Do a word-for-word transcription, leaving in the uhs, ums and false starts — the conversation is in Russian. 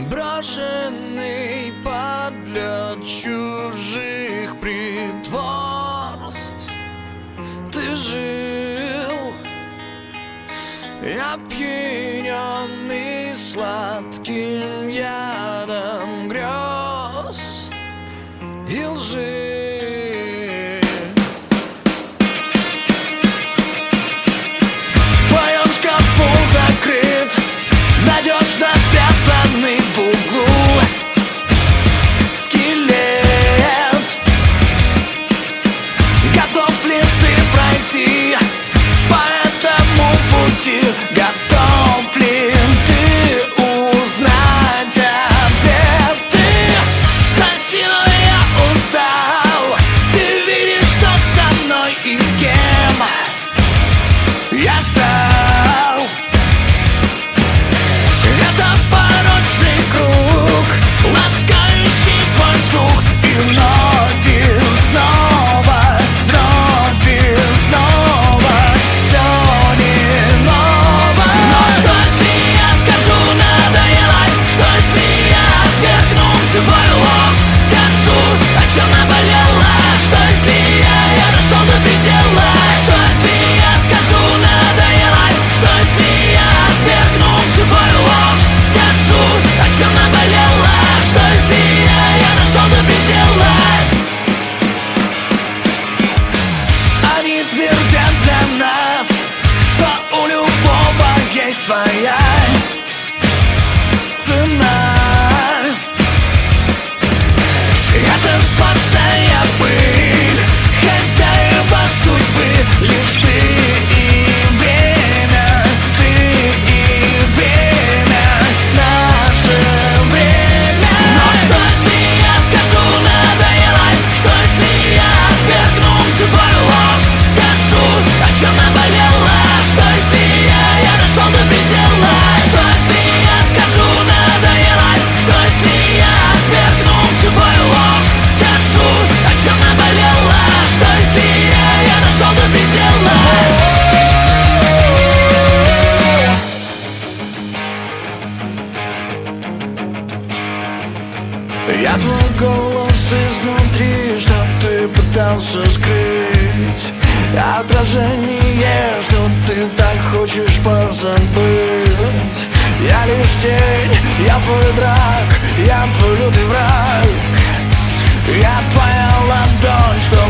Брошенный под лед чужих притворств, ты жил, опьяненный сладким ядом грез и лжи. В твоем шкафу закрыт, надежно спрятанный в углу скелет. Готов ли ты пройти по этому пути? Готов ли ты узнать ответы? Прости, но я устал. Ты видишь, что со мной и кем я стал. Это порочный круг, ласкающий твой слух. И вновь и снова, вновь и снова все не ново. Но что если я скажу надоело? Что если я отвергну всю твою ложь? Скажу, о чем наболело? Что если я, я дошел до предела? Что если я скажу надоело? Что если я отвергну всю твою ложь? Скажу, о чем наболело? Что если я, я дошел до предела? Они твердят для нас, что у любого есть своя цена. Это сплошная пыль, хозяева судьбы. Лишь ты и время, ты и время, наше время. Но что если я скажу надоело? Что если я отвергну всю твою ложь? Скажу, о чем наболело? Что если я, я дошел до предела? Что если я скажу надоело? Что если я отвергну всю твою ложь? Скажу, о чем наболело? Что если я, я дошел до предела? Я твой голос изнутри, что ты пытался скрыть. Отражение, что ты так хочешь позабыть. Я лишь тень, я твой враг, я твой лютый враг. Я твоя ладонь, что